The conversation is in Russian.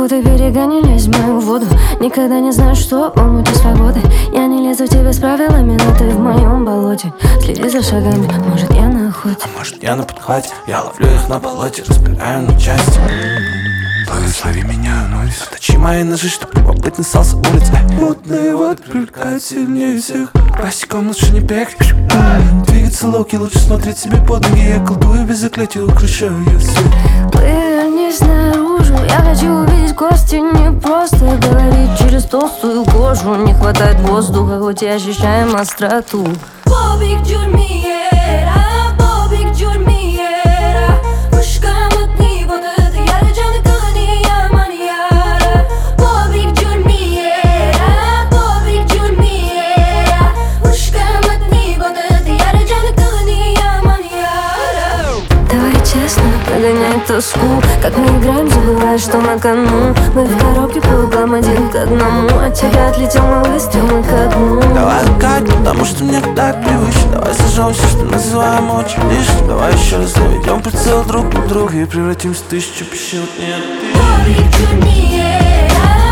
путай берега, не лезь в мою воду. Никогда не знаю, что в омуте свободы. Я не лезу в тебя с правилами, но ты в моем болоте. Следи за шагами, может я на охоте. А может я на подхвате, я ловлю их на болоте, разбираю на части. Благослови меня, Норрис. Точи мои ножи, чтоб любопытный стал с улиц. Мутные воды привлекают сильнее всех. Пластиком лучше не бегать. Двигаться локи, лучше смотреть себе под ноги. Я колдую без заклятия, украшаю я свет. Повернись наружу, я хочу увидеть кости. Не просто говорить через толстую кожу. Не хватает воздуха, хоть и ощущаем остроту. Bobik Jurmiera, Bobik Jurmiera. Pushkamatni bodad yar jan kaniya maniara. Bobik Jurmiera, Bobik Jurmiera. Pushkamatni bodad yar jan kaniya maniara. Давай честно, прогоняй тоску. Как мы играем, забывая, что на кону. Мы в коробке по углам один к одному. От тебя отлетел мой выстрел, мы ко дну. Давай лукать, потому что мне так привычно. Давай сожжем все, что называем очень лишним. Давай еще раз наведем прицел друг на друга и превратимся в тысячу песчинок. Нет, ты Bobik Jurmiera.